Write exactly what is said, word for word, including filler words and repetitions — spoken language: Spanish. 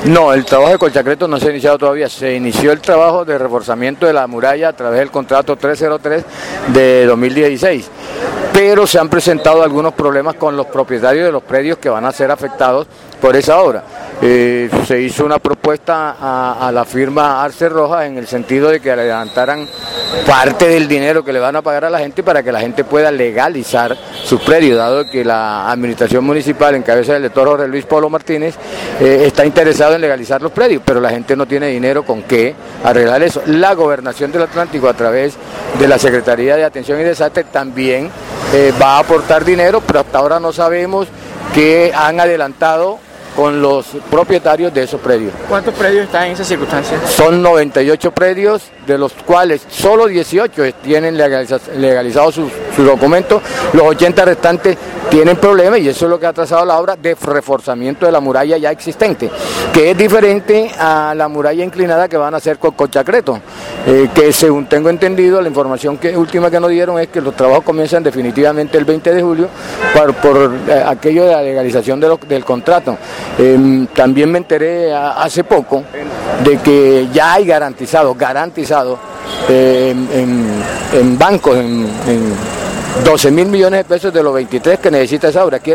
No, el trabajo de Colchacreto no se ha iniciado todavía. Se inició el trabajo de reforzamiento de la muralla a través del contrato trescientos tres de dos mil dieciséis. Pero se han presentado algunos problemas con los propietarios de los predios que van a ser afectados por esa obra. Eh, se hizo una propuesta a, a la firma Arce Rojas en el sentido de que adelantaran parte del dinero que le van a pagar a la gente para que la gente pueda legalizar sus predios, dado que la administración municipal en cabeza del doctor Jorge Luis Polo Martínez eh, está interesado en legalizar los predios, pero la gente no tiene dinero con qué arreglar eso. La Gobernación del Atlántico, a través de la Secretaría de Atención y Desastre, también eh, va a aportar dinero, pero hasta ahora no sabemos qué han adelantado con los propietarios de esos predios. ¿Cuántos predios están en esas circunstancias? Son noventa y ocho predios, de los cuales solo dieciocho tienen legaliza- legalizados sus, sus documentos, los ochenta restantes tienen problemas y eso es lo que ha trazado la obra de reforzamiento de la muralla ya existente, que es diferente a la muralla inclinada que van a hacer con Colchacreto, eh, que según tengo entendido, la información que, última que nos dieron es que los trabajos comienzan definitivamente el veinte de julio por, por eh, aquello de la legalización de lo, del contrato. Eh, también me enteré a, hace poco de que ya hay garantizado, garantizado eh, en, en bancos, en, en doce mil millones de pesos de los veintitrés que necesita esa obra.